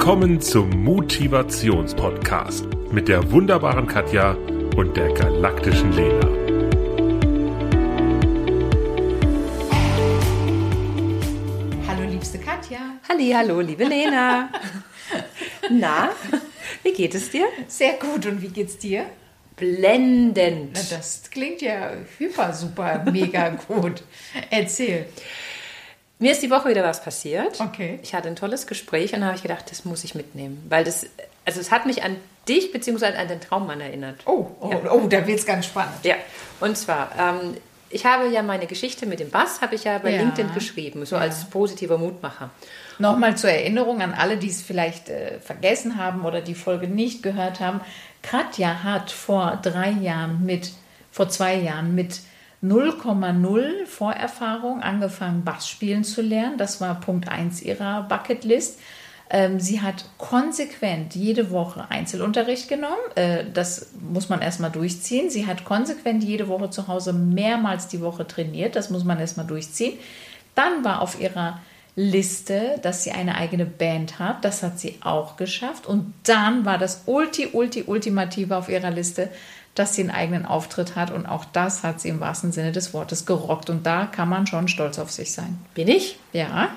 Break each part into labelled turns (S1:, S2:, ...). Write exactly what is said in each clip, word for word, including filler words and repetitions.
S1: Willkommen zum Motivationspodcast mit der wunderbaren Katja und der galaktischen Lena.
S2: Hallo liebste Katja.
S3: Halli, hallo liebe Lena. Na, wie geht es dir?
S2: Sehr gut, und wie geht's dir?
S3: Blendend.
S2: Na, das klingt ja hyper, super, mega gut. Erzähl.
S3: Mir ist die Woche wieder was passiert.
S2: Okay.
S3: Ich hatte ein tolles Gespräch und da habe ich gedacht, das muss ich mitnehmen. Weil das, also es hat mich an dich bzw. an den Traummann erinnert.
S2: Oh, oh,
S3: ja.
S2: oh, da wird's ganz spannend.
S3: Ja, und zwar, ähm, ich habe ja meine Geschichte mit dem Bass, habe ich ja bei
S2: Ja.
S3: LinkedIn geschrieben, so
S2: Ja.
S3: als positiver Mutmacher.
S2: Nochmal zur Erinnerung an alle, die es vielleicht äh, vergessen haben oder die Folge nicht gehört haben. Katja hat vor drei Jahren mit, vor zwei Jahren mit null Komma null Vorerfahrung angefangen, Bass spielen zu lernen. Das war Punkt eins ihrer Bucketlist. Ähm, sie hat konsequent jede Woche Einzelunterricht genommen. Äh, das muss man erstmal durchziehen. Sie hat konsequent jede Woche zu Hause mehrmals die Woche trainiert. Das muss man erstmal durchziehen. Dann war auf ihrer Liste, dass sie eine eigene Band hat. Das hat sie auch geschafft. Und dann war das Ulti, Ulti, Ultimative auf ihrer Liste, dass sie einen eigenen Auftritt hat. Und auch das hat sie im wahrsten Sinne des Wortes gerockt. Und da kann man schon stolz auf sich sein.
S3: Bin ich?
S2: Ja.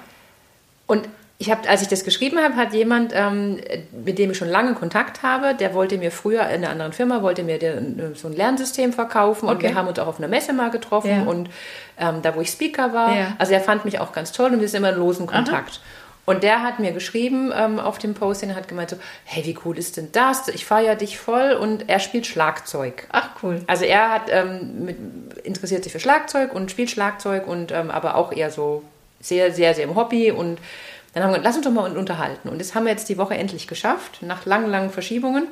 S3: Und ich habe, als ich das geschrieben habe, hat jemand, ähm, mit dem ich schon lange Kontakt habe, der wollte mir früher in einer anderen Firma, wollte mir der, so ein Lernsystem verkaufen. Und
S2: Okay.
S3: wir haben uns auch auf einer Messe mal getroffen
S2: Ja.
S3: und ähm, da, wo ich Speaker war.
S2: Ja.
S3: Also er fand mich auch ganz toll und wir sind immer in losen Kontakt. Aha. Und der hat mir geschrieben ähm, auf dem Posting, hat gemeint so, hey, wie cool ist denn das? Ich feiere dich voll, und er spielt Schlagzeug.
S2: Ach, cool.
S3: Also er hat ähm, mit, interessiert sich für Schlagzeug und spielt Schlagzeug und ähm, aber auch eher so sehr, sehr, sehr im Hobby. Und dann haben wir gesagt, lass uns doch mal unterhalten. Und das haben wir jetzt die Woche endlich geschafft, nach langen, langen Verschiebungen.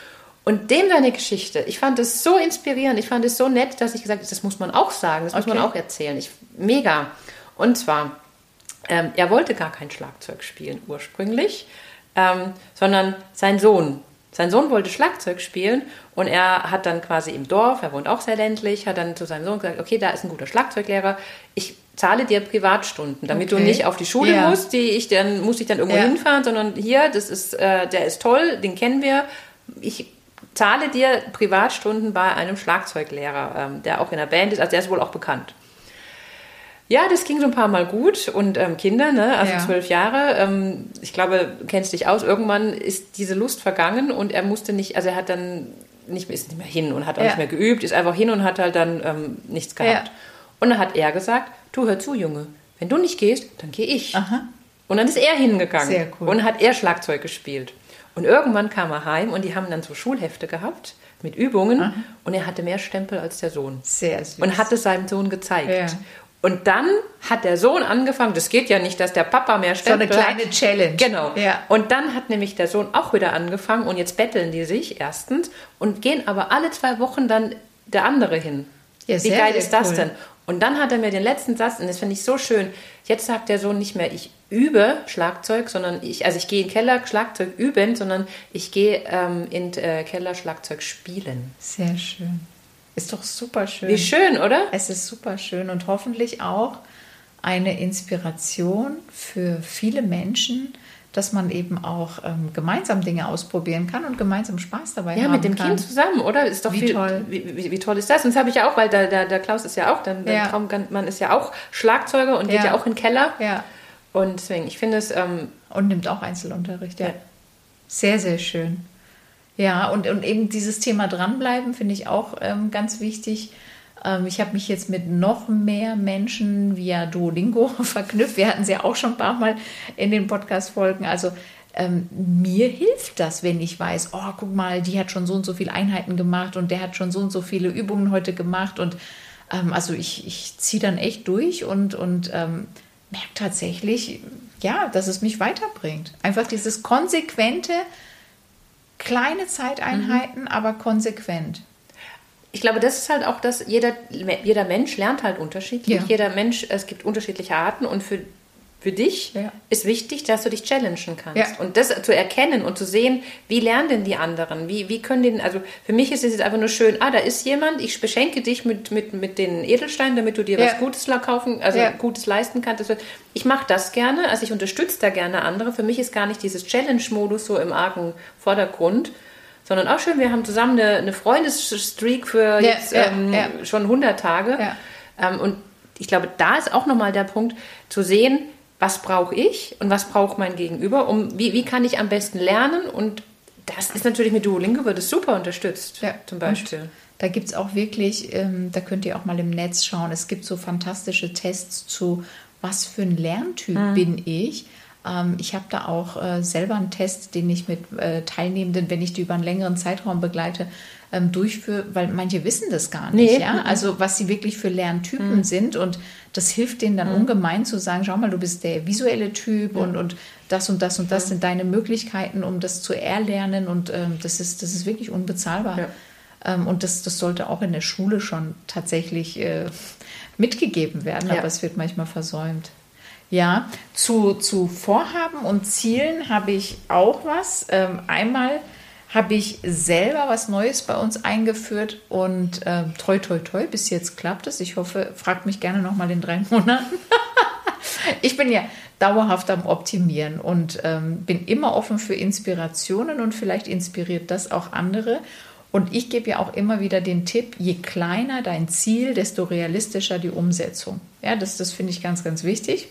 S3: Und dem seine Geschichte, ich fand es so inspirierend, ich fand es so nett, dass ich gesagt habe, das muss man auch sagen, das muss
S2: Okay.
S3: man auch erzählen. Ich, mega. Und zwar, ähm, er wollte gar kein Schlagzeug spielen ursprünglich, ähm, sondern sein Sohn. Sein Sohn wollte Schlagzeug spielen und er hat dann quasi im Dorf, er wohnt auch sehr ländlich, hat dann zu seinem Sohn gesagt, okay, da ist ein guter Schlagzeuglehrer, ich zahle dir Privatstunden, damit
S2: Okay.
S3: du nicht auf die Schule
S2: Ja.
S3: musst, die ich dann, muss ich dann irgendwo
S2: Ja.
S3: hinfahren, sondern hier, das ist, äh, der ist toll, den kennen wir, ich zahle dir Privatstunden bei einem Schlagzeuglehrer, ähm, der auch in der Band ist, also der ist wohl auch bekannt. Ja, das ging so ein paar Mal gut und ähm, Kinder, ne, also
S2: Ja.
S3: zwölf Jahre, ähm, ich glaube, du kennst dich aus, irgendwann ist diese Lust vergangen und er musste nicht, also er hat dann nicht, ist nicht mehr hin und hat auch
S2: Ja.
S3: nicht mehr geübt, ist einfach hin und hat halt dann ähm, nichts gehabt.
S2: Ja.
S3: Und dann hat er gesagt, du, hör zu, Junge, wenn du nicht gehst, dann gehe ich.
S2: Aha.
S3: Und dann ist er hingegangen
S2: Sehr cool.
S3: und hat er Schlagzeug gespielt. Und irgendwann kam er heim und die haben dann so Schulhefte gehabt mit Übungen.
S2: Aha.
S3: Und er hatte mehr Stempel als der Sohn.
S2: Sehr süß.
S3: Und hat es seinem Sohn gezeigt.
S2: Ja.
S3: Und dann hat der Sohn angefangen, das geht ja nicht, dass der Papa mehr
S2: so eine
S3: Stempel hat.
S2: kleine Challenge.
S3: Genau.
S2: Ja.
S3: Und dann hat nämlich der Sohn auch wieder angefangen und jetzt betteln die sich erstens und gehen aber alle zwei Wochen dann der andere hin.
S2: Ja,
S3: Wie
S2: sehr,
S3: geil
S2: sehr
S3: ist das
S2: cool.
S3: denn? Und dann hat er mir den letzten Satz, und das finde ich so schön, jetzt sagt der Sohn nicht mehr, ich übe Schlagzeug, sondern ich, also ich gehe in den Keller Schlagzeug üben, sondern ich gehe ähm, in den äh, Keller Schlagzeug spielen.
S2: Sehr schön. Ist doch super schön.
S3: Wie schön, oder?
S2: Es ist super schön und hoffentlich auch eine Inspiration für viele Menschen, dass man eben auch ähm, gemeinsam Dinge ausprobieren kann und gemeinsam Spaß dabei
S3: Ja,
S2: haben
S3: mit dem
S2: kann.
S3: Kind zusammen, oder? Ist doch
S2: Wie
S3: viel,
S2: toll.
S3: Wie, wie, wie toll ist das? Und das habe ich ja auch, weil der, der, der Klaus ist ja auch, der, der
S2: Ja.
S3: Traummann ist ja auch Schlagzeuger und geht
S2: Ja.
S3: ja auch in den Keller.
S2: Ja,
S3: Und deswegen, ich finde es, ähm,
S2: und nimmt auch Einzelunterricht. Ja.
S3: Ja.
S2: Sehr, sehr schön. Ja, und, und eben dieses Thema dranbleiben finde ich auch ähm, ganz wichtig. Ähm, ich habe mich jetzt mit noch mehr Menschen via Duolingo verknüpft. Wir hatten es ja auch schon ein paar Mal in den Podcast-Folgen. Also ähm, mir hilft das, wenn ich weiß, oh, guck mal, die hat schon so und so viele Einheiten gemacht und der hat schon so und so viele Übungen heute gemacht. Und ähm, also ich, ich ziehe dann echt durch und, und ähm, merke tatsächlich, ja, dass es mich weiterbringt. Einfach dieses konsequente, kleine Zeiteinheiten, mhm. aber konsequent.
S3: ich glaube, das ist halt auch das, jeder, jeder Mensch lernt halt unterschiedlich.
S2: Ja.
S3: Jeder Mensch, es gibt unterschiedliche Arten und für Für dich
S2: Ja.
S3: ist wichtig, dass du dich challengen kannst.
S2: Ja.
S3: Und das zu erkennen und zu sehen, wie lernen denn die anderen? Wie, wie können den, also für mich ist es jetzt einfach nur schön, ah, da ist jemand, ich beschenke dich mit, mit, mit den Edelsteinen, damit du dir
S2: Ja.
S3: was Gutes kaufen, also
S2: Ja.
S3: Gutes leisten kannst. Ich mache das gerne, also ich unterstütze da gerne andere. Für mich ist gar nicht dieses Challenge-Modus so im argen Vordergrund, sondern auch schön, wir haben zusammen eine, eine Freundesstreak für
S2: Ja,
S3: jetzt
S2: ja,
S3: ähm,
S2: ja.
S3: schon hundert Tage.
S2: Ja.
S3: Ähm, und ich glaube, da ist auch nochmal der Punkt, zu sehen, was brauche ich und was braucht mein Gegenüber, um wie, wie kann ich am besten lernen, und das ist natürlich mit Duolingo, wird es super unterstützt,
S2: Ja,
S3: zum Beispiel.
S2: und da gibt es auch wirklich, ähm, da könnt ihr auch mal im Netz schauen, es gibt so fantastische Tests zu, was für ein Lerntyp
S3: Mhm.
S2: bin ich. Ähm, ich habe da auch äh, selber einen Test, den ich mit äh, Teilnehmenden, wenn ich die über einen längeren Zeitraum begleite, ähm, durchführe, weil manche wissen das gar nicht.
S3: Nee.
S2: Ja? Also was sie wirklich für Lerntypen
S3: Mhm.
S2: sind, und das hilft denen dann ungemein zu sagen, schau mal, du bist der visuelle Typ, und, und das und das und das sind deine Möglichkeiten, um das zu erlernen, und ähm, das ist, das ist wirklich unbezahlbar.
S3: Ja.
S2: Ähm, und das, das sollte auch in der Schule schon tatsächlich äh, mitgegeben werden,
S3: Ja.
S2: aber es wird manchmal versäumt. Ja, zu, zu Vorhaben und Zielen habe ich auch was. Ähm, einmal habe ich selber was Neues bei uns eingeführt, und ähm, toi, toi, toi, bis jetzt klappt es. Ich hoffe, fragt mich gerne nochmal in drei Monaten. Ich bin ja dauerhaft am Optimieren und ähm, bin immer offen für Inspirationen, und vielleicht inspiriert das auch andere. Und ich gebe ja auch immer wieder den Tipp, je kleiner dein Ziel, desto realistischer die Umsetzung. Ja, das, das finde ich ganz, ganz wichtig.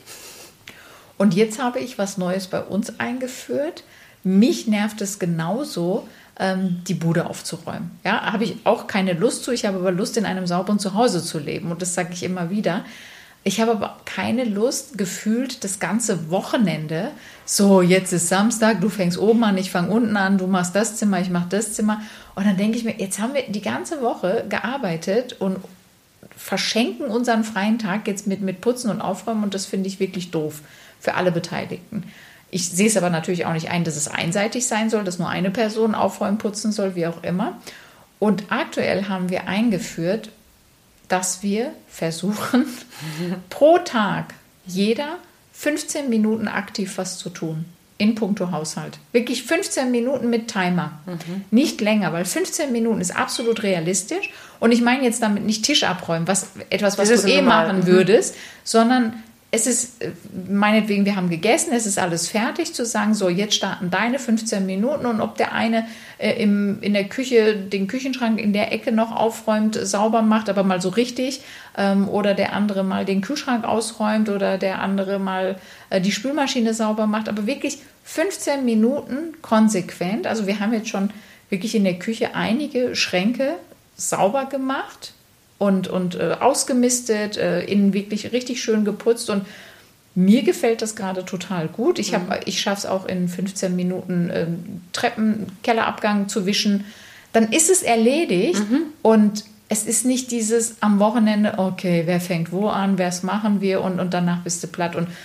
S2: Und jetzt habe ich was Neues bei uns eingeführt. Mich nervt es genauso, ähm, die Bude aufzuräumen. Ja, habe ich auch keine Lust zu. Ich habe aber Lust, in einem sauberen Zuhause zu leben. Und das sage ich immer wieder. Ich habe aber keine Lust, gefühlt das ganze Wochenende, so jetzt ist Samstag, du fängst oben an, ich fange unten an, du machst das Zimmer, ich mache das Zimmer. Und dann denke ich mir, jetzt haben wir die ganze Woche gearbeitet und verschenken unseren freien Tag jetzt mit, mit Putzen und Aufräumen, und das finde ich wirklich doof für alle Beteiligten. Ich sehe es aber natürlich auch nicht ein, dass es einseitig sein soll, dass nur eine Person aufräumen, putzen soll, wie auch immer. Und aktuell haben wir eingeführt, dass wir versuchen, pro Tag jeder fünfzehn Minuten aktiv was zu tun. In puncto Haushalt. Wirklich fünfzehn Minuten mit Timer. Mhm. Nicht länger, weil fünfzehn Minuten ist absolut realistisch. Und ich meine jetzt damit nicht Tisch abräumen, was, etwas, was
S3: das
S2: du
S3: ist
S2: eh
S3: normal.
S2: machen
S3: Mhm.
S2: würdest, sondern es ist, meinetwegen, wir haben gegessen, es ist alles fertig, zu sagen, so, jetzt starten deine fünfzehn Minuten, und ob der eine äh, im, in der Küche den Küchenschrank in der Ecke noch aufräumt, sauber macht, aber mal so richtig, ähm, oder der andere mal den Kühlschrank ausräumt, oder der andere mal äh, die Spülmaschine sauber macht, aber wirklich fünfzehn Minuten konsequent. Also wir haben jetzt schon wirklich in der Küche einige Schränke sauber gemacht und, und äh, ausgemistet, äh, innen wirklich richtig schön geputzt, und mir gefällt das gerade total gut. Ich, hab, ich schaffe es auch in fünfzehn Minuten ähm, Treppen, Kellerabgang zu wischen. Dann ist es erledigt, mhm. und es ist nicht dieses am Wochenende, okay, wer fängt wo an, was machen wir, und, und danach bist du platt. Und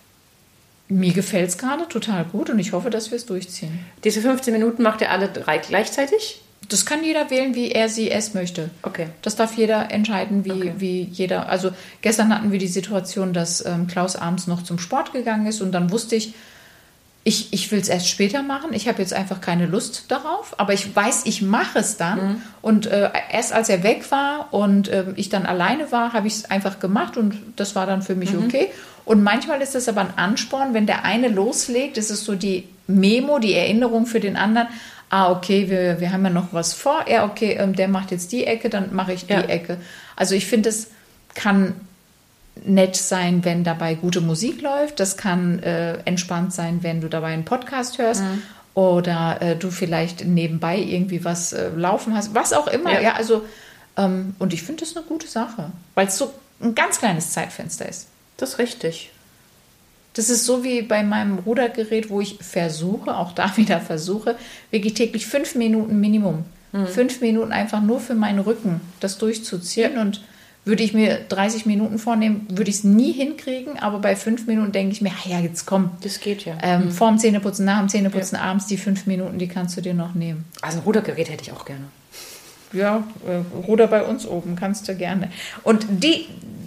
S2: mir gefällt es gerade total gut, und ich hoffe, dass wir es durchziehen.
S3: Diese fünfzehn Minuten macht ihr alle drei gleichzeitig?
S2: Das kann jeder wählen, wie er sie es möchte.
S3: Okay.
S2: Das darf jeder entscheiden, wie,
S3: Okay.
S2: wie jeder. Also gestern hatten wir die Situation, dass ähm, Klaus abends noch zum Sport gegangen ist, und dann wusste ich, ich, ich will es erst später machen. Ich habe jetzt einfach keine Lust darauf, aber ich weiß, ich mache es dann. Mhm. Und äh, erst als er weg war und äh, ich dann alleine war, habe ich es einfach gemacht, und das war dann für mich mhm. okay. Und manchmal ist es aber ein Ansporn, wenn der eine loslegt, ist es so die Memo, die Erinnerung für den anderen. Ah, okay, wir, wir haben ja noch was vor. Ja, okay, ähm, der macht jetzt die Ecke, dann mache ich die
S3: ja.
S2: Ecke. Also ich finde, es kann nett sein, wenn dabei gute Musik läuft. Das kann äh, entspannt sein, wenn du dabei einen Podcast hörst, mhm. oder äh, du vielleicht nebenbei irgendwie was äh, laufen hast. Was auch immer. Ja, ja also ähm, und ich finde das eine gute Sache, weil es so ein ganz kleines Zeitfenster ist.
S3: Das ist richtig.
S2: Das ist so wie bei meinem Rudergerät, wo ich versuche, auch da wieder versuche, wirklich täglich fünf Minuten Minimum. Mhm. Fünf Minuten einfach nur für meinen Rücken, das durchzuziehen. Ja. Und würde ich mir dreißig Minuten vornehmen, würde ich es nie hinkriegen. Aber bei fünf Minuten denke ich mir, ah ja, jetzt komm.
S3: Das geht ja.
S2: Ähm,
S3: mhm.
S2: Vorm Zähneputzen, nach dem Zähneputzen,
S3: ja.
S2: abends die fünf Minuten, die kannst du dir noch nehmen.
S3: Also ein Rudergerät hätte ich auch gerne.
S2: Ja, äh, Ruder bei uns oben, kannst du gerne. Und die...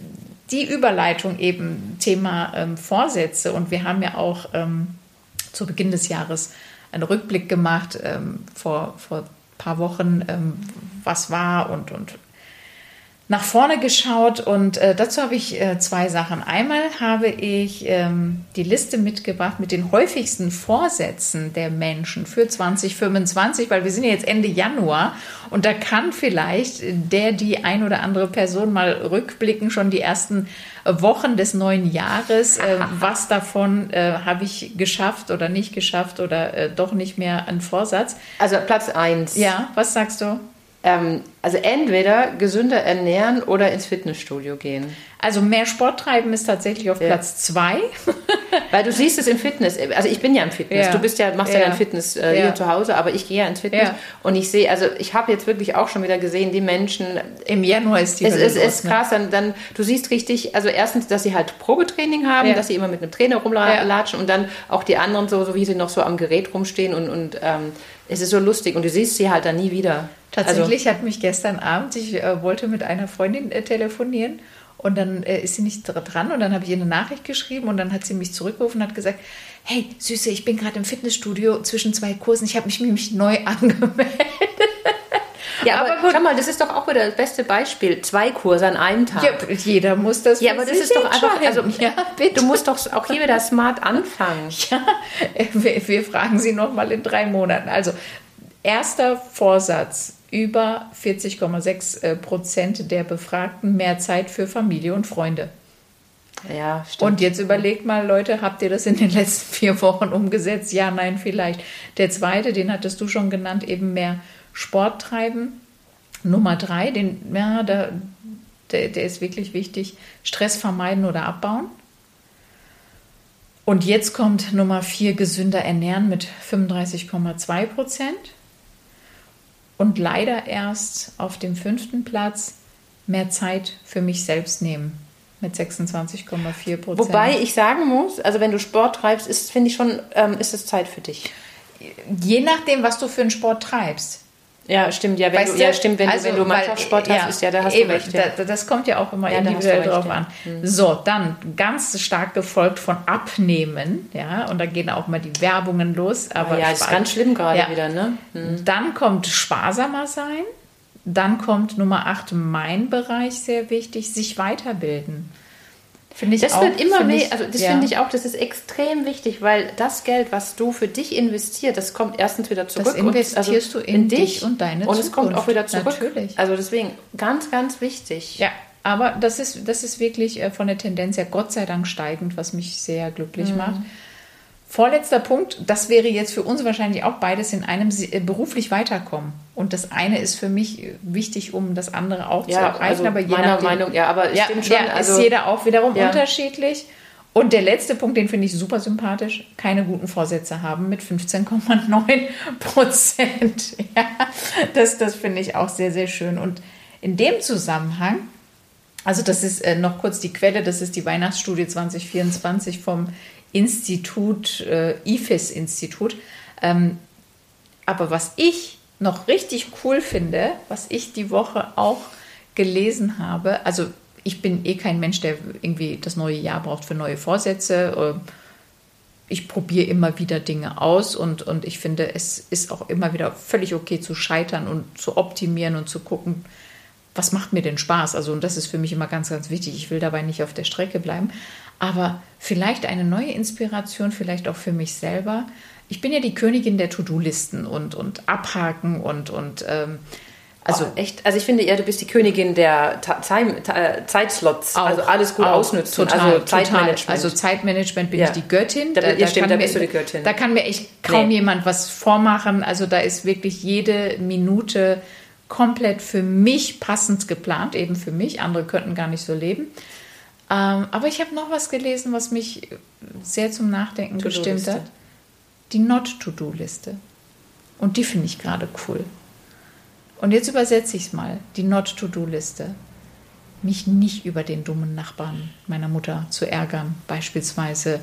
S2: die Überleitung eben Thema ähm, Vorsätze. Und wir haben ja auch ähm, zu Beginn des Jahres einen Rückblick gemacht, ähm, vor, vor ein paar Wochen, ähm, was war und, und nach vorne geschaut. Und äh, dazu habe ich äh, zwei Sachen. Einmal habe ich ähm, die Liste mitgebracht mit den häufigsten Vorsätzen der Menschen für zwanzig fünfundzwanzig, weil wir sind ja jetzt Ende Januar und da kann vielleicht der, die ein oder andere Person mal rückblicken, schon die ersten Wochen des neuen Jahres. Äh, was davon äh, habe ich geschafft oder nicht geschafft oder äh, doch nicht mehr ein Vorsatz?
S3: Also Platz eins.
S2: Ja, was sagst du?
S3: Ähm, also entweder gesünder ernähren oder ins Fitnessstudio gehen.
S2: Also mehr Sport treiben ist tatsächlich auf
S3: Ja.
S2: Platz zwei.
S3: Weil du siehst es im Fitness. Also ich bin ja im Fitness.
S2: Ja.
S3: Du bist ja, machst ja,
S2: Ja.
S3: dein Fitness äh,
S2: Ja.
S3: hier zu Hause, aber ich gehe ja ins Fitness
S2: Ja.
S3: und ich sehe, also ich habe jetzt wirklich auch schon wieder gesehen, die Menschen.
S2: Im Januar ist die
S3: Es
S2: Hölle
S3: ist,
S2: los,
S3: ist
S2: ne?
S3: krass, dann, dann du siehst richtig, also erstens, dass sie halt Probetraining haben,
S2: Ja.
S3: dass sie immer mit einem Trainer
S2: Ja.
S3: rumlatschen und dann auch die anderen so, so wie sie noch so am Gerät rumstehen und, und ähm, es ist so lustig und du siehst sie halt dann nie wieder.
S2: Tatsächlich hat mich gestern Abend, ich äh, wollte mit einer Freundin äh, telefonieren und dann äh, ist sie nicht dran und dann habe ich ihr eine Nachricht geschrieben und dann hat sie mich zurückgerufen und hat gesagt, hey Süße, ich bin gerade im Fitnessstudio zwischen zwei Kursen, ich habe mich nämlich neu angemeldet.
S3: Ja, aber,
S2: aber gut.
S3: schau mal, das ist doch auch wieder das beste Beispiel. Zwei Kurse an einem Tag.
S2: Ja, jeder muss das
S3: Ja,
S2: für
S3: aber das
S2: sich
S3: ist doch einfach, also
S2: entscheiden. Ja, bitte.
S3: du musst doch auch hier wieder smart anfangen.
S2: Ja, wir, wir fragen Sie noch mal in drei Monaten. Also, erster Vorsatz, über vierzig Komma sechs Prozent der Befragten mehr Zeit für Familie und Freunde.
S3: Ja, stimmt.
S2: Und jetzt überlegt mal, Leute, habt ihr das in den letzten vier Wochen umgesetzt? Ja, nein, vielleicht. Der zweite, den hattest du schon genannt, eben mehr Sport treiben. Nummer drei, den, ja, der, der, der ist wirklich wichtig, Stress vermeiden oder abbauen. Und jetzt kommt Nummer vier, gesünder ernähren mit fünfunddreißig Komma zwei Prozent. Und leider erst auf dem fünften Platz mehr Zeit für mich selbst nehmen mit sechsundzwanzig Komma vier Prozent.
S3: Wobei ich sagen muss, also wenn du Sport treibst, ist, finde ich schon, ähm, ist es Zeit für dich.
S2: Je nachdem, was du für einen Sport treibst.
S3: Ja, stimmt. Ja, wenn
S2: Weißt
S3: du,
S2: du,
S3: ja, stimmt, wenn,
S2: also,
S3: du, wenn du
S2: weil-
S3: Mannschaftssport hast,
S2: ja,
S3: ist ja, da hast
S2: eben,
S3: du recht. Ja.
S2: Da, das kommt ja auch immer
S3: Ja, da
S2: individuell
S3: hast du
S2: drauf
S3: recht,
S2: an.
S3: ja. Mhm.
S2: So, dann ganz stark gefolgt von Abnehmen, ja, und da gehen auch mal die Werbungen los. Aber
S3: Aber ja, das ist
S2: Spar-
S3: ganz schlimm gerade
S2: Ja.
S3: wieder, ne? Mhm.
S2: Dann kommt sparsamer sein. Dann kommt Nummer acht, mein Bereich, sehr wichtig, sich weiterbilden. Finde ich
S3: Das
S2: auch,
S3: wird immer
S2: finde
S3: mehr,
S2: ich-
S3: also das
S2: ja.
S3: finde ich auch, das ist extrem wichtig, weil das Geld, was du für dich investierst, das kommt erstens wieder zurück.
S2: investierst
S3: und,
S2: du in dich und deine
S3: Und es kommt auch
S2: Zukunft.
S3: wieder zurück.
S2: Natürlich.
S3: Also deswegen ganz, ganz wichtig.
S2: Ja, aber das ist, das ist wirklich äh, von der Tendenz her Gott sei Dank steigend, was mich sehr glücklich
S3: Mhm.
S2: macht. Vorletzter Punkt, das wäre jetzt für uns wahrscheinlich auch beides in einem Sie- äh, beruflich weiterkommen. Und das eine ist für mich äh, wichtig, um das andere auch zu
S3: Ja,
S2: erreichen.
S3: also
S2: aber je
S3: meiner
S2: nachdem,
S3: Meinung, ja, aber es
S2: ja,
S3: stimmt schon.
S2: ja,
S3: also,
S2: ist jeder auch wiederum
S3: Ja.
S2: unterschiedlich. Und der letzte Punkt, den finde ich super sympathisch, keine guten Vorsätze haben mit fünfzehn Komma neun Prozent. Ja, das, das finde ich auch sehr, sehr schön. Und in dem Zusammenhang, also das ist äh, noch kurz die Quelle, das ist die Weihnachtsstudie zwanzig vierundzwanzig vom Institut, äh, I F E S-Institut. Ähm, aber was ich noch richtig cool finde, was ich die Woche auch gelesen habe, also ich bin eh kein Mensch, der irgendwie das neue Jahr braucht für neue Vorsätze. Ich probiere immer wieder Dinge aus und, und ich finde, es ist auch immer wieder völlig okay zu scheitern und zu optimieren und zu gucken, was macht mir denn Spaß? Also, und das ist für mich immer ganz, ganz wichtig. Ich will dabei nicht auf der Strecke bleiben. Aber vielleicht eine neue Inspiration, vielleicht auch für mich selber. Ich bin ja die Königin der To-Do-Listen und, und Abhaken und, und ähm,
S3: Also
S2: also
S3: echt, also ich finde eher, du bist die Königin der Ta- Time, Ta- Zeitslots,
S2: auch,
S3: also alles gut
S2: auch,
S3: ausnutzen,
S2: total,
S3: also
S2: total.
S3: Zeitmanagement.
S2: Also Zeitmanagement bin
S3: Ja.
S2: ich die Göttin.
S3: Da- ja, stimmt, da
S2: kann
S3: bist
S2: mir,
S3: du die Göttin.
S2: Da kann mir echt kaum
S3: Nee.
S2: jemand was vormachen. Also da ist wirklich jede Minute komplett für mich passend geplant, eben für mich. Andere könnten gar nicht so leben. Ähm, aber ich habe noch was gelesen, was mich sehr zum Nachdenken gestimmt
S3: To-Do-Liste.
S2: hat. Die Not-To-Do-Liste. Und die finde ich gerade cool. Und jetzt übersetze ich es mal. Die Not-To-Do-Liste. Mich nicht über den dummen Nachbarn meiner Mutter zu ärgern. Beispielsweise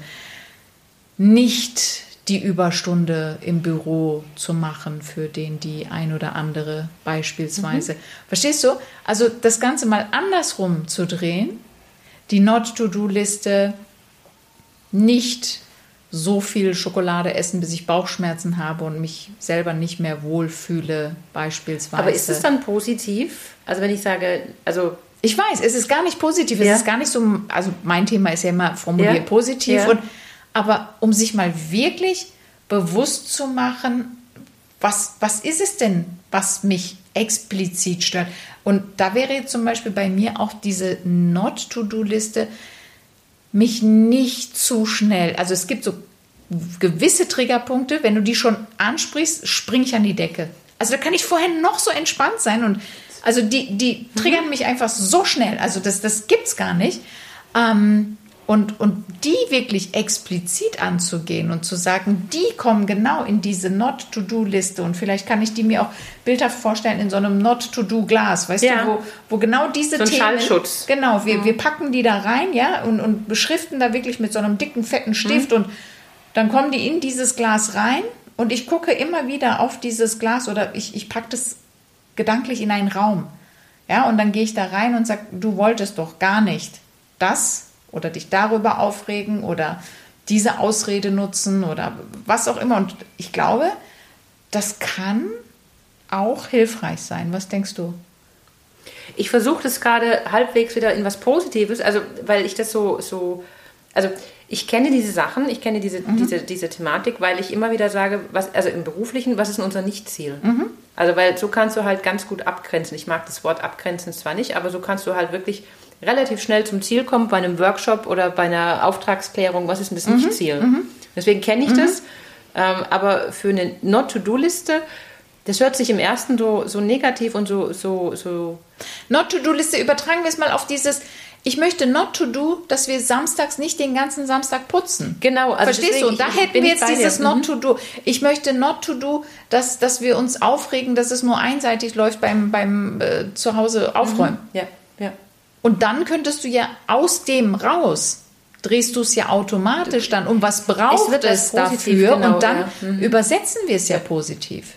S2: nicht die Überstunde im Büro zu machen für den die ein oder andere beispielsweise. Mhm. Verstehst du? Also das Ganze mal andersrum zu drehen. die Not-to-Do-Liste, nicht so viel Schokolade essen, bis ich Bauchschmerzen habe und mich selber nicht mehr wohlfühle, beispielsweise.
S3: Aber ist es dann positiv? Also wenn ich sage, also...
S2: Ich weiß, es ist gar nicht positiv, es
S3: ja.
S2: ist gar nicht so, also mein Thema ist ja immer formuliert
S3: ja.
S2: positiv,
S3: ja.
S2: und, aber um sich mal wirklich bewusst zu machen, was, was ist es denn, was mich explizit stört? Und da wäre jetzt zum Beispiel bei mir auch diese Not-to-Do-Liste, mich nicht zu schnell, also es gibt so gewisse Triggerpunkte, wenn du die schon ansprichst, springe ich an die Decke. Also da kann ich vorher noch so entspannt sein und also die, die triggern mhm. mich einfach so schnell, also das, das gibt's gar nicht. Ähm, und, und die wirklich explizit anzugehen und zu sagen, die kommen genau in diese Not-to-Do-Liste, und vielleicht kann ich die mir auch bildhaft vorstellen in so einem Not-to-Do-Glas, weißt ja. du, wo, wo genau diese
S3: so ein
S2: Themen...
S3: Schallschutz.
S2: Genau, wir,
S3: mhm.
S2: wir packen die da rein, ja, und, und beschriften da wirklich mit so einem dicken, fetten Stift mhm. und dann kommen die in dieses Glas rein und ich gucke immer wieder auf dieses Glas oder ich, ich packe das gedanklich in einen Raum. Ja, und dann gehe ich da rein und sage, du wolltest doch gar nicht das oder dich darüber aufregen oder diese Ausrede nutzen oder was auch immer. Und ich glaube, das kann auch hilfreich sein. Was denkst du?
S3: Ich versuche das gerade halbwegs wieder in was Positives, also weil ich das so, so also ich kenne diese Sachen, ich kenne diese, mhm. diese, diese Thematik, weil ich immer wieder sage, was, also im Beruflichen, was ist denn unser Nichtziel? Mhm. Also weil so kannst du halt ganz gut abgrenzen. Ich mag das Wort abgrenzen zwar nicht, aber so kannst du halt wirklich relativ schnell zum Ziel kommen bei einem Workshop oder bei einer Auftragsklärung, was ist denn das mhm. Nichtziel? Mhm. Deswegen kenne ich mhm. das, ähm, aber für eine Not-to-Do-Liste, das hört sich im ersten so, so negativ und so... so, so
S2: Not-to-Do-Liste, übertragen wir es mal auf dieses... Ich möchte not to do, dass wir samstags nicht den ganzen Samstag putzen.
S3: Genau. Also
S2: verstehst
S3: deswegen,
S2: du? Und da hätten wir jetzt dieses
S3: dir.
S2: not to do. Ich möchte not to do, dass, dass wir uns aufregen, dass es nur einseitig läuft beim, beim äh, Zuhause aufräumen.
S3: Mhm. Ja, ja.
S2: Und dann könntest du ja aus dem raus, drehst du es ja automatisch dann um, was braucht es, es dafür? Genau, und dann ja. mhm. übersetzen wir es ja positiv.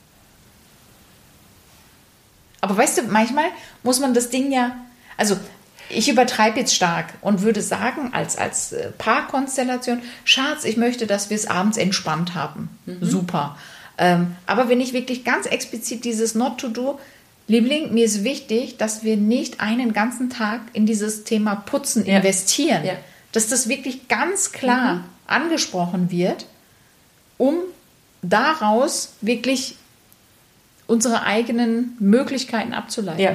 S2: Aber weißt du, manchmal muss man das Ding ja, also ich übertreibe jetzt stark und würde sagen, als, als Paarkonstellation, Schatz, ich möchte, dass wir es abends entspannt haben. Mhm. Super. Ähm, aber wenn ich wirklich ganz explizit dieses Not-to-Do, Liebling, mir ist wichtig, dass wir nicht einen ganzen Tag in dieses Thema Putzen ja. investieren. Ja. Dass das wirklich ganz klar mhm. angesprochen wird, um daraus wirklich unsere eigenen Möglichkeiten abzuleiten.
S3: Ja.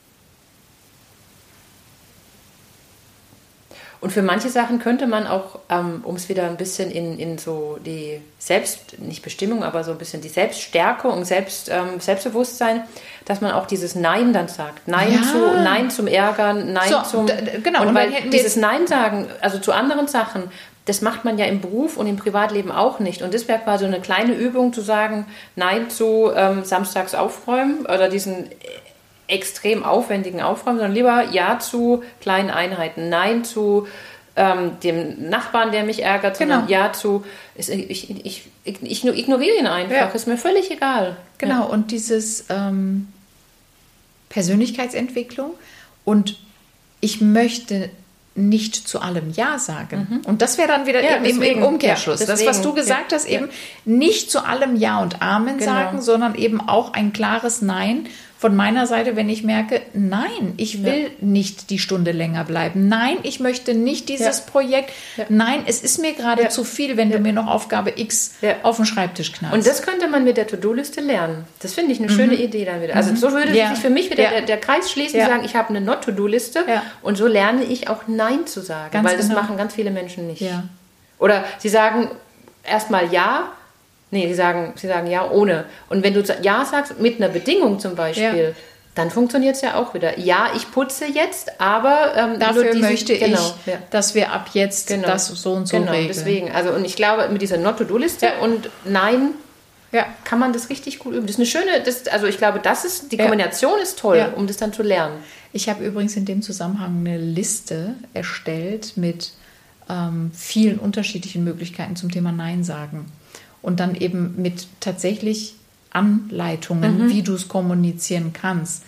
S3: Und für manche Sachen könnte man auch, ähm, um es wieder ein bisschen in, in so die Selbst, nicht Bestimmung, aber so ein bisschen die Selbststärke und Selbst, ähm, Selbstbewusstsein, dass man auch dieses Nein dann sagt. Nein, ja. zu, Nein zum Ärgern, Nein so, zum... D-
S2: genau.
S3: Und, und weil dieses Nein sagen, also zu anderen Sachen, das macht man ja im Beruf und im Privatleben auch nicht. Und das wäre quasi eine kleine Übung zu sagen, Nein zu ähm, samstags aufräumen oder diesen... extrem aufwendigen Aufräumen, sondern lieber Ja zu kleinen Einheiten, Nein zu ähm, dem Nachbarn, der mich ärgert,
S2: genau.
S3: sondern Ja zu, ich, ich, ich, ich ignoriere ihn einfach, ja. ist mir völlig egal.
S2: Genau,
S3: ja.
S2: und dieses ähm, Persönlichkeitsentwicklung und ich möchte nicht zu allem Ja sagen. Mhm. Und das wäre dann wieder
S3: ja,
S2: im,
S3: deswegen,
S2: im Umkehrschluss.
S3: Ja,
S2: das, was du gesagt ja, hast, eben ja. nicht zu allem Ja und Amen genau. sagen, sondern eben auch ein klares Nein von meiner Seite, wenn ich merke, nein, ich will ja. nicht die Stunde länger bleiben. Nein, ich möchte nicht dieses ja. Projekt. Ja. Nein, es ist mir gerade ja. zu viel, wenn ja. du mir noch Aufgabe X ja. auf den Schreibtisch knallst.
S3: Und das könnte man mit der To-Do-Liste lernen. Das finde ich eine mhm. schöne Idee dann wieder. Also mhm. so würde ja. sich für mich wieder ja. der, der Kreis schließen, ja. sagen, ich habe eine Not-To-Do-Liste ja. und so lerne ich auch Nein zu sagen. Ganz weil genau. das machen ganz viele Menschen nicht. Ja. Oder sie sagen erstmal Ja, nee, sie sagen, sie sagen Ja ohne. Und wenn du Ja sagst, mit einer Bedingung zum Beispiel, ja. dann funktioniert es ja auch wieder. Ja, ich putze jetzt, aber ähm,
S2: dafür diesen, möchte
S3: genau,
S2: ich,
S3: ja.
S2: dass wir ab jetzt genau. das so und so
S3: genau,
S2: regeln.
S3: Deswegen, also und ich glaube, mit dieser Not-To-Do-Liste ja. und Nein
S2: ja.
S3: kann man das richtig gut üben. Das ist eine schöne, das, also ich glaube, das ist, die Kombination ja. ist toll, ja. um das dann zu lernen.
S2: Ich habe übrigens in dem Zusammenhang eine Liste erstellt mit ähm, vielen unterschiedlichen Möglichkeiten zum Thema Nein sagen. Und dann eben mit tatsächlich Anleitungen, mhm. wie du es kommunizieren kannst.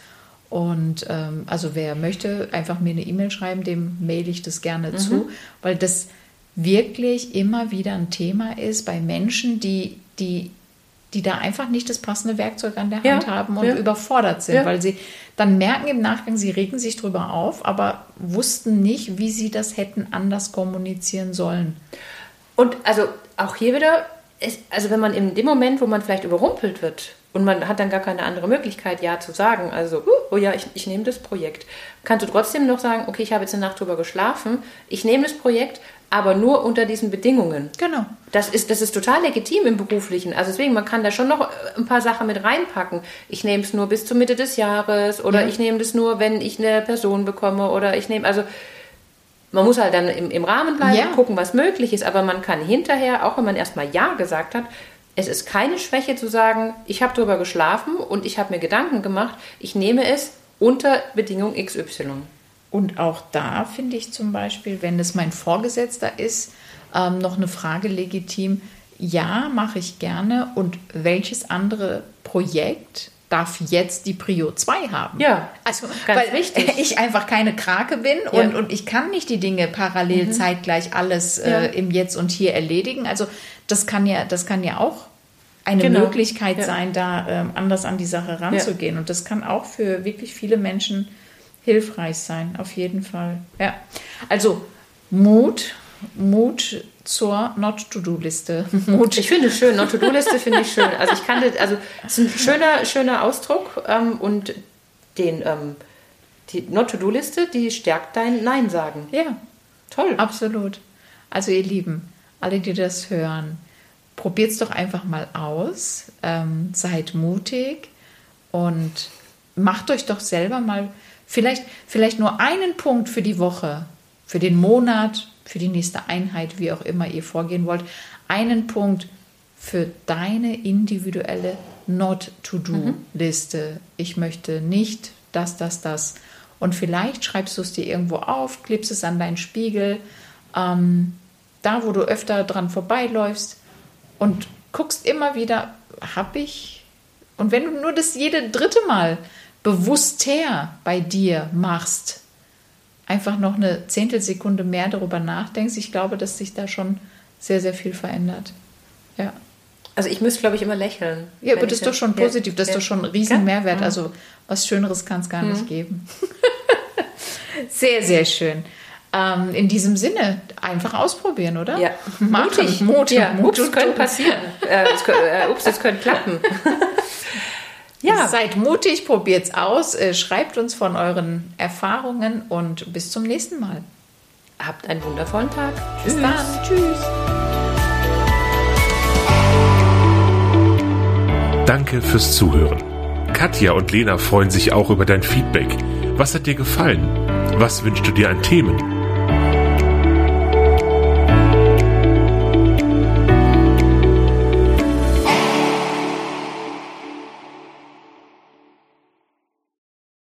S2: Und ähm, also wer möchte, einfach mir eine E-Mail schreiben, dem maile ich das gerne mhm. zu, weil das wirklich immer wieder ein Thema ist bei Menschen, die, die, die da einfach nicht das passende Werkzeug an der Hand ja, haben und ja. überfordert sind, ja. weil sie dann merken im Nachgang, sie regen sich drüber auf, aber wussten nicht, wie sie das hätten anders kommunizieren sollen.
S3: Und also auch hier wieder, ist, also wenn man in dem Moment, wo man vielleicht überrumpelt wird, und man hat dann gar keine andere Möglichkeit, Ja zu sagen. Also, oh ja, ich, ich nehme das Projekt. Kannst du trotzdem noch sagen, okay, ich habe jetzt eine Nacht drüber geschlafen, ich nehme das Projekt, aber nur unter diesen Bedingungen.
S2: Genau.
S3: Das ist, das ist total legitim im Beruflichen. Also deswegen, man kann da schon noch ein paar Sachen mit reinpacken. Ich nehme es nur bis zur Mitte des Jahres oder ja. ich nehme das nur, wenn ich eine Person bekomme oder ich nehme, also man muss halt dann im, im Rahmen bleiben, ja. gucken, was möglich ist, aber man kann hinterher, auch wenn man erstmal Ja gesagt hat, es ist keine Schwäche zu sagen, ich habe darüber geschlafen und ich habe mir Gedanken gemacht, ich nehme es unter Bedingung X Y.
S2: Und auch da finde ich zum Beispiel, wenn es mein Vorgesetzter ist, ähm, noch eine Frage legitim, ja, mache ich gerne. Und welches andere Projekt darf jetzt die Prio zwei haben?
S3: Ja,
S2: also
S3: ganz
S2: weil
S3: wichtig.
S2: ich einfach keine Krake bin
S3: ja.
S2: und, und ich kann nicht die Dinge parallel mhm. zeitgleich alles äh,
S3: ja.
S2: im Jetzt und Hier erledigen. Also das kann ja, das kann ja auch eine
S3: genau.
S2: Möglichkeit
S3: ja.
S2: sein, da ähm, anders an die Sache ranzugehen. Ja. Und das kann auch für wirklich viele Menschen hilfreich sein, auf jeden Fall. Ja. Also Mut, Mut zur Not-to-Do-Liste. Mut.
S3: Ich finde es schön, Not-to-Do-Liste finde ich schön. Also ich kann das, also es ist ein schöner, schöner Ausdruck ähm, und den, ähm, die Not-to-Do-Liste, die stärkt dein Nein-Sagen.
S2: Ja.
S3: Toll.
S2: Absolut. Also ihr Lieben, alle, die das hören, probiert es doch einfach mal aus, ähm, seid mutig und macht euch doch selber mal vielleicht, vielleicht nur einen Punkt für die Woche, für den Monat, für die nächste Einheit, wie auch immer ihr vorgehen wollt, einen Punkt für deine individuelle Not-to-Do-Liste. Mhm. Ich möchte nicht das, das, das. Und vielleicht schreibst du es dir irgendwo auf, klebst es an deinen Spiegel, ähm, da, wo du öfter dran vorbeiläufst, und guckst immer wieder, habe ich, und wenn du nur das jede dritte Mal bewusster bei dir machst, einfach noch eine Zehntelsekunde mehr darüber nachdenkst, ich glaube, dass sich da schon sehr, sehr viel verändert. Ja.
S3: Also ich müsste, glaube ich, immer lächeln.
S2: Ja, aber das ist doch schon positiv, das ist
S3: ja.
S2: doch schon ein riesen Mehrwert.
S3: Ja.
S2: Also was Schöneres kann es gar
S3: mhm.
S2: nicht geben. Sehr, sehr schön. Ähm, in diesem Sinne, einfach ausprobieren, oder?
S3: Ja,
S2: mutig. Mutig.
S3: Ja, ups, es könnte passieren. äh, es könnte, äh, ups, es könnte klappen.
S2: Ja. Seid mutig, probiert's aus, äh, schreibt uns von euren Erfahrungen und bis zum nächsten Mal.
S3: Habt einen wundervollen Tag.
S2: Bis Tschüss. dann. Tschüss.
S1: Danke fürs Zuhören. Katja und Lena freuen sich auch über dein Feedback. Was hat dir gefallen? Was wünschst du dir an Themen?